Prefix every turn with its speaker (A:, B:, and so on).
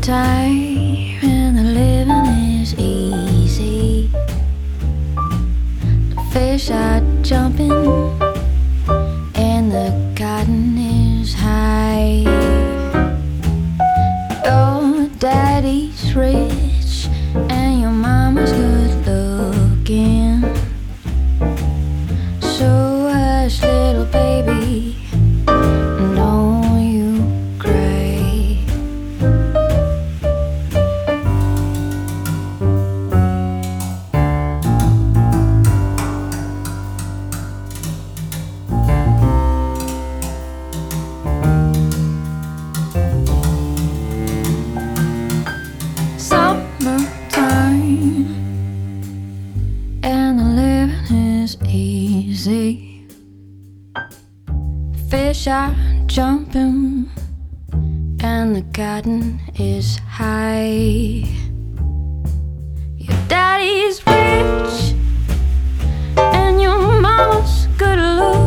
A: Summertime and the living is easy. The fish are jumping and the cotton is high. Your daddy's rich and your mama's good looking. So hush, little baby, don't you cry. Summertime and the living is easy. Fish are jumping and the cotton is high. Your daddy's rich and your mama's good looking.